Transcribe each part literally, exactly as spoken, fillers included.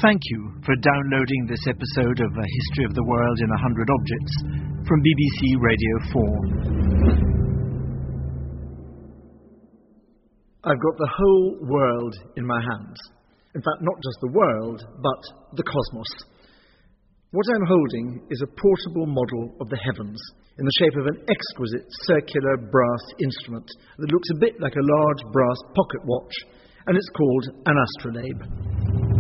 Thank you for downloading this episode of A History of the World in a Hundred Objects from B B C Radio four. I've got the whole world in my hands. In fact, not just the world, but the cosmos. What I'm holding is a portable model of the heavens in the shape of an exquisite circular brass instrument that looks a bit like a large brass pocket watch, and it's called an astrolabe.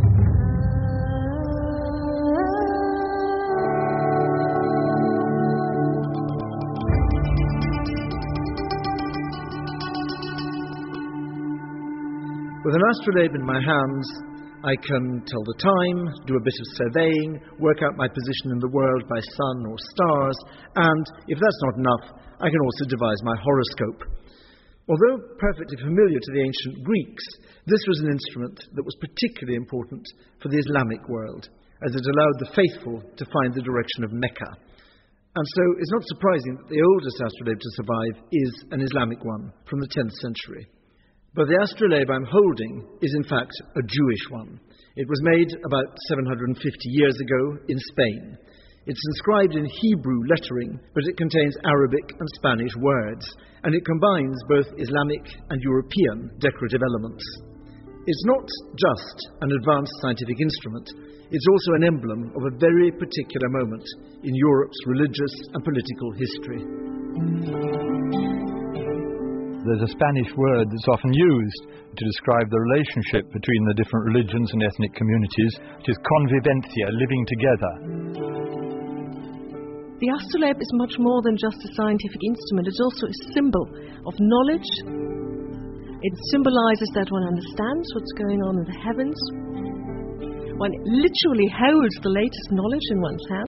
With an astrolabe in my hands, I can tell the time, do a bit of surveying, work out my position in the world by sun or stars, and, if that's not enough, I can also devise my horoscope. Although perfectly familiar to the ancient Greeks, this was an instrument that was particularly important for the Islamic world, as it allowed the faithful to find the direction of Mecca. And so it's not surprising that the oldest astrolabe to survive is an Islamic one from the tenth century. But the astrolabe I'm holding is in fact a Jewish one. It was made about seven hundred fifty years ago in Spain. It's inscribed in Hebrew lettering, but it contains Arabic and Spanish words, and it combines both Islamic and European decorative elements. It's not just an advanced scientific instrument, it's also an emblem of a very particular moment in Europe's religious and political history. There's a Spanish word that's often used to describe the relationship between the different religions and ethnic communities, which is convivencia, living together. The astrolabe is much more than just a scientific instrument. It's also a symbol of knowledge. It symbolizes that one understands what's going on in the heavens. One literally holds the latest knowledge in one's hand.